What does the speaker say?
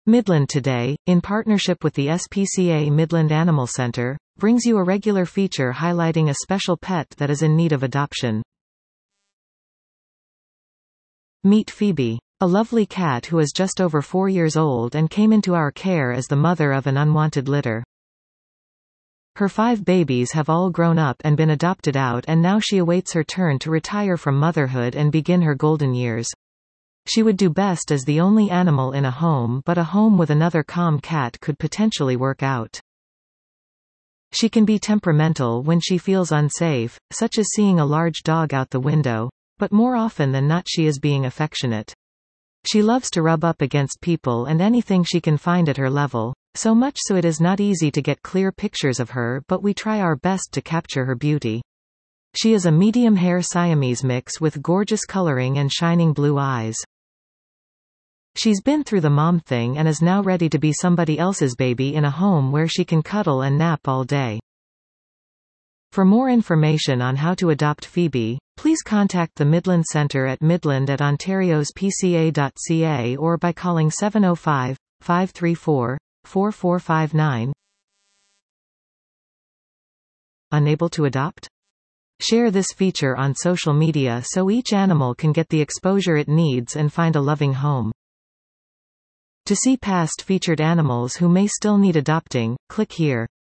Midland Today, in partnership with the SPCA Midland Animal Center, brings you a regular feature highlighting a special pet that is in need of adoption. Meet Phoebe, a lovely cat who is just over 4 years old and came into our care as the mother of an unwanted litter. Her 5 babies have all grown up and been adopted out, and now she awaits her turn to retire from motherhood and begin her golden years. She would do best as the only animal in a home, but a home with another calm cat could potentially work out. She can be temperamental when she feels unsafe, such as seeing a large dog out the window, but more often than not she is being affectionate. She loves to rub up against people and anything she can find at her level, so much so it is not easy to get clear pictures of her, but we try our best to capture her beauty. She is a medium-hair Siamese mix with gorgeous coloring and shining blue eyes. She's been through the mom thing and is now ready to be somebody else's baby in a home where she can cuddle and nap all day. For more information on how to adopt Phoebe, please contact the Midland Center at midland@ontariospca.ca or by calling 705-534-4459. Unable to adopt? Share this feature on social media so each animal can get the exposure it needs and find a loving home. To see past featured animals who may still need adopting, click here.